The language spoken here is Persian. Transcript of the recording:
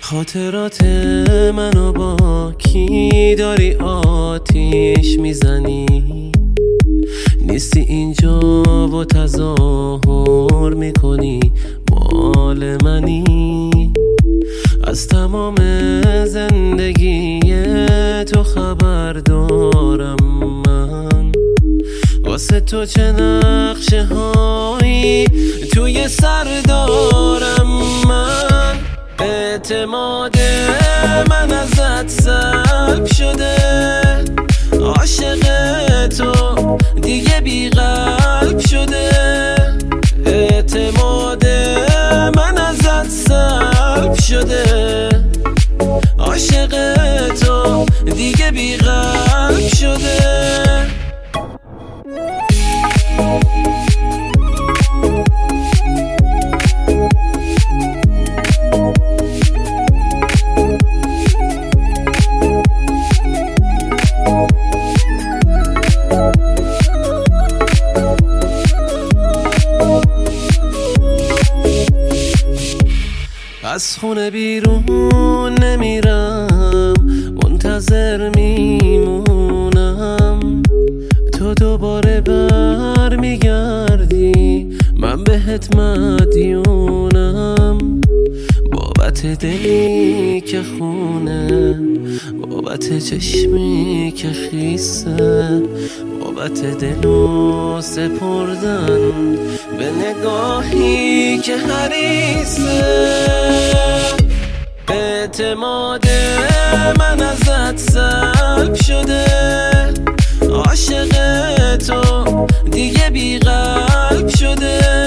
خاطرات منو با کی داری آتیش میزنی؟ نیستی اینجا و تظاهر میکنی مال منی. از تمام زندگی تو خبر دارم من، واسه تو چه نقشه هایی توی سر دارم من. اعتماد من ازت سلب شده، عاشق تو دیگه بی قلب شده. اعتماد من ازت سلب شده، عاشق تو دیگه بی قلب شده. از خونه بیرون نمیرم، منتظر میمونم تو دوباره بر میگردی. من بهت مدیونم، بابت دلی که خونه، بابت چشمی که خیسه، بابت دلو سپردن به نگاهی که حریصه. اعتماد من ازت سلب شده، عاشق تو دیگه بی قلب شده.